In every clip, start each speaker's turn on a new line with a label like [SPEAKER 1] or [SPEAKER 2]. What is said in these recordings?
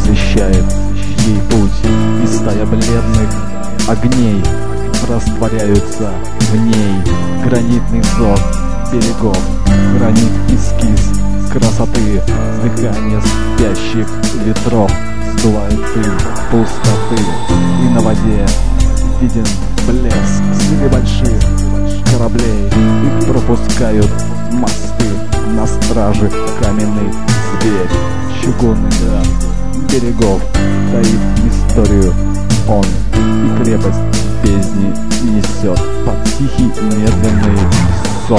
[SPEAKER 1] освещает ей путь, и стая бледных огней растворяются в ней. Гранитный зов берегов хранит эскиз красоты, дыхание спящих ветров сдувает пыль пустоты, и на воде виден блеск среди больших кораблей. Их пропускают мосты, на страже каменный зверь. Чугунный град берегов таит историю он, и крепость бездни несет под тихий медленный сон.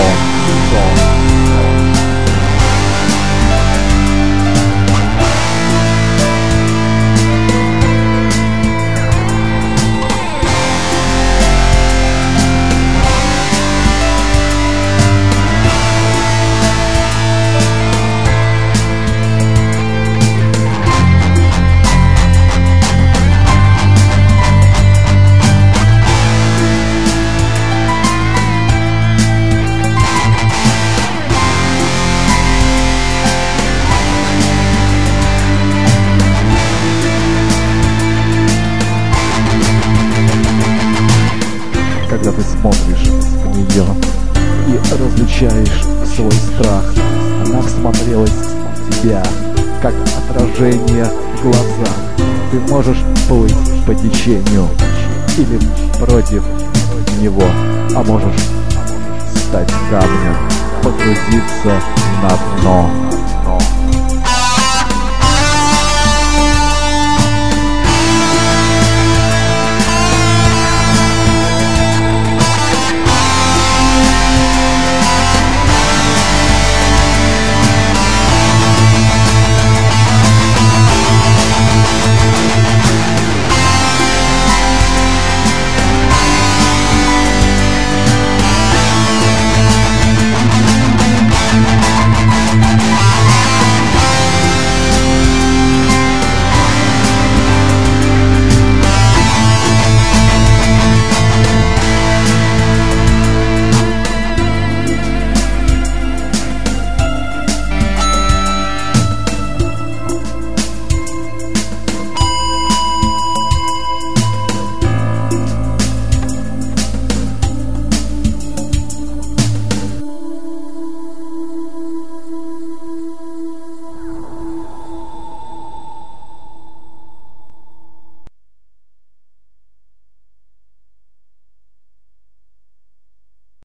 [SPEAKER 1] Когда ты смотришь в нее и различаешь свой страх, она всмотрелась в тебя, как отражение в глазах. Ты можешь плыть по течению или против него, а можешь стать камнем, погрузиться на дно.